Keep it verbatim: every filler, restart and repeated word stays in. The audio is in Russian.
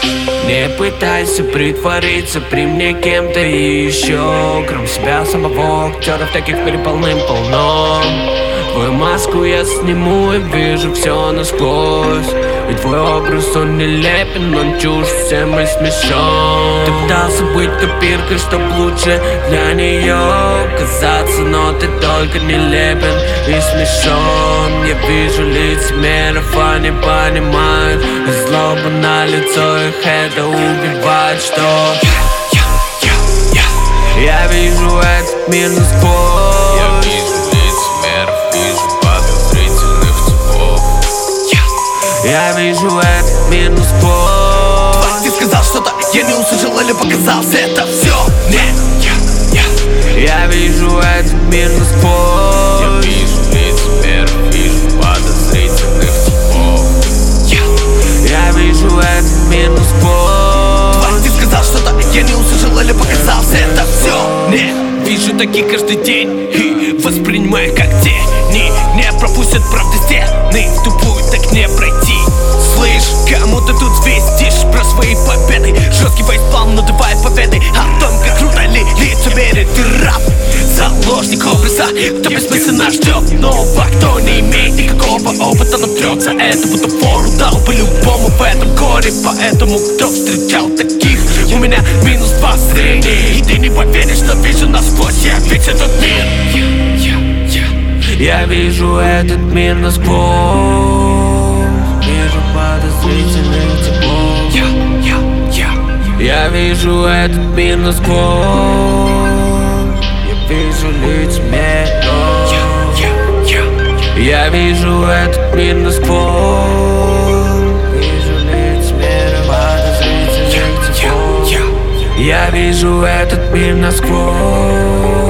Не пытайся притвориться при мне кем-то еще, кроме себя самого. Актеров таких в мире полным-полно. Твою маску я сниму и вижу все насквозь. Ведь твой образ, он нелепен, он чушь, всем и смешон. Ты пытался быть копиркой, чтоб лучше для нее казаться, но ты только нелепен и смешон. Я вижу лицемеров, они понимают, и злоба на лицо их это убивает, что я вижу этот мир насквозь. Я вижу лицемеров, вижу подозрительных типов. Я вижу этот мир насквозь. Ты сказал что-то, я не услышал или показался, это все не я, я. Я вижу этот мир насквозь. Я вижу лицемеров, вижу подозрительных типов. Я вижу этот мир насквозь. Ты сказал что-то, я не услышал или показался, это все не. Вижу таких каждый день и воспринимаю как тени. Не пропустят правды стены, в тупую так не пройти. Слышь, кому ты тут звездишь про свои победы? Жесткий фейсплан, но давай поведай о том, как круто ли лицемерие. Ты раб, заложник образа, кто бессмысленно ждет нового, кто не имеет никакого опыта, но трется этому фору дал по-любому в этом горе. Поэтому кто встречал таких, у меня минус два зрения. И ты не поверишь, что вижу насквозь, я ведь этот мир. Я вижу этот мир насквозь. Вижу подозрительных типов. Я вижу этот мир насквозь. Я вижу лицемеров. Я вижу этот мир насквозь. Вижу лицемеров, подозрительных типов. Я вижу этот мир насквозь.